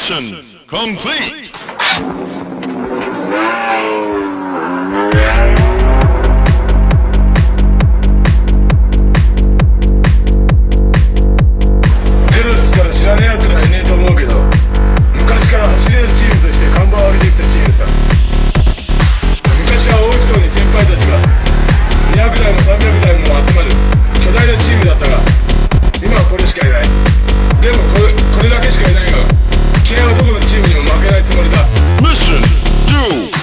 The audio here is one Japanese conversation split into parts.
Mission complete! ゼロですから知らねえやつらいねえと思うけど、昔から走れるチームとして看板を上げてきたチームさ。昔は大一等に先輩たちが200台も300台も集まる巨大なチームだったが、今はこれしかいない。でもこれだけしかいないが、気合はどこのチームにも負けないつもりだ。 Mission 2!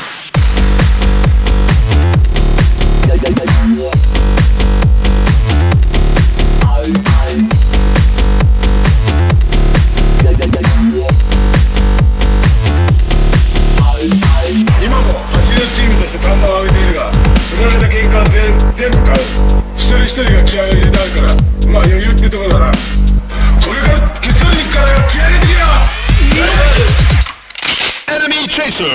今も走れるチームとして看板を上げているが、売られた喧嘩は全部買う。一人一人が気合を入れてあるから、まあ余裕ってところだな。これから決勝に行くから気合入れてきや。 Enemy Chaser!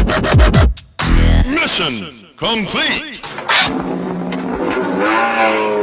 Mission complete!